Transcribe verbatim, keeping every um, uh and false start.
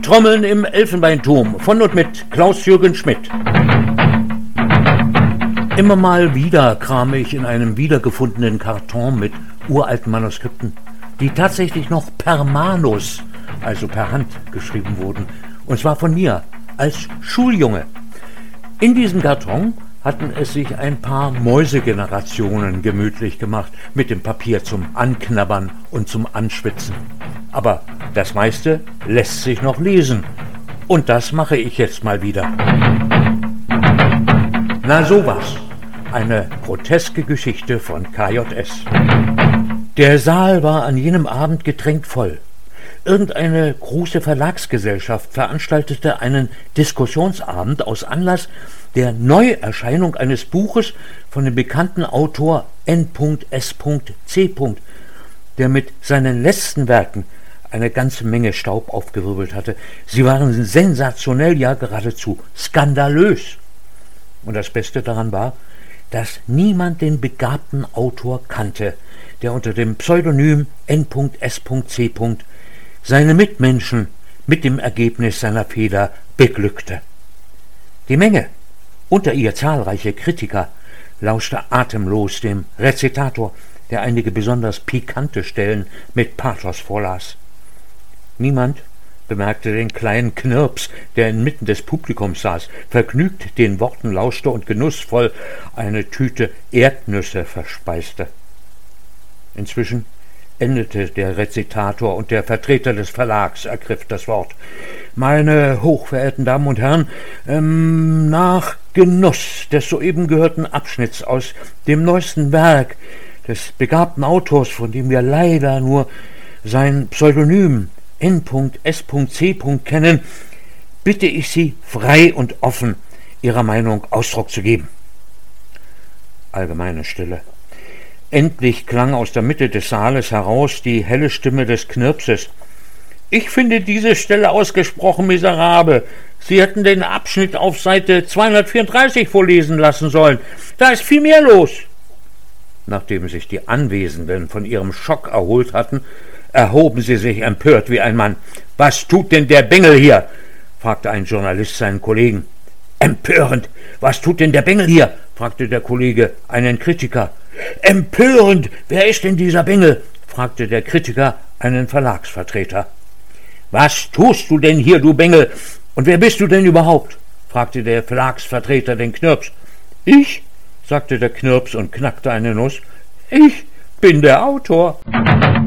Trommeln im Elfenbeinturm von und mit Klaus-Jürgen Schmidt. Immer mal wieder krame ich in einem wiedergefundenen Karton mit uralten Manuskripten, die tatsächlich noch per Manus, also per Hand, geschrieben wurden. Und zwar von mir, als Schuljunge. In diesem Karton hatten es sich ein paar Mäusegenerationen gemütlich gemacht, mit dem Papier zum Anknabbern und zum Anschwitzen. Aber das meiste lässt sich noch lesen. Und das mache ich jetzt mal wieder. Na sowas. Eine groteske Geschichte von K J S. Der Saal war an jenem Abend getränkt voll. Irgendeine große Verlagsgesellschaft veranstaltete einen Diskussionsabend aus Anlass der Neuerscheinung eines Buches von dem bekannten Autor N S C., der mit seinen letzten Werken eine ganze Menge Staub aufgewirbelt hatte. Sie waren sensationell, ja geradezu skandalös. Und das Beste daran war, dass niemand den begabten Autor kannte, der unter dem Pseudonym N S C. seine Mitmenschen mit dem Ergebnis seiner Feder beglückte. Die Menge, unter ihr zahlreiche Kritiker, lauschte atemlos dem Rezitator, der einige besonders pikante Stellen mit Pathos vorlas. Niemand bemerkte den kleinen Knirps, der inmitten des Publikums saß, vergnügt den Worten lauschte und genussvoll eine Tüte Erdnüsse verspeiste. Inzwischen endete der Rezitator und der Vertreter des Verlags ergriff das Wort. Meine hochverehrten Damen und Herren, ähm, nach Genuss des soeben gehörten Abschnitts aus dem neuesten Werk des begabten Autors, von dem wir leider nur sein Pseudonym N S C. kennen, bitte ich Sie frei und offen Ihrer Meinung Ausdruck zu geben. Allgemeine Stille. Endlich klang aus der Mitte des Saales heraus die helle Stimme des Knirpses. Ich finde diese Stelle ausgesprochen miserabel. Sie hätten den Abschnitt auf Seite zweihundertvierunddreißig vorlesen lassen sollen. Da ist viel mehr los. Nachdem sich die Anwesenden von ihrem Schock erholt hatten, erhoben sie sich empört wie ein Mann. Was tut denn der Bengel hier? Fragte ein Journalist seinen Kollegen. Empörend! Was tut denn der Bengel hier? Fragte der Kollege einen Kritiker. Empörend! Wer ist denn dieser Bengel? Fragte der Kritiker einen Verlagsvertreter. Was tust du denn hier, du Bengel? Und wer bist du denn überhaupt? Fragte der Verlagsvertreter den Knirps. Ich? Sagte der Knirps und knackte eine Nuss. Ich bin der Autor.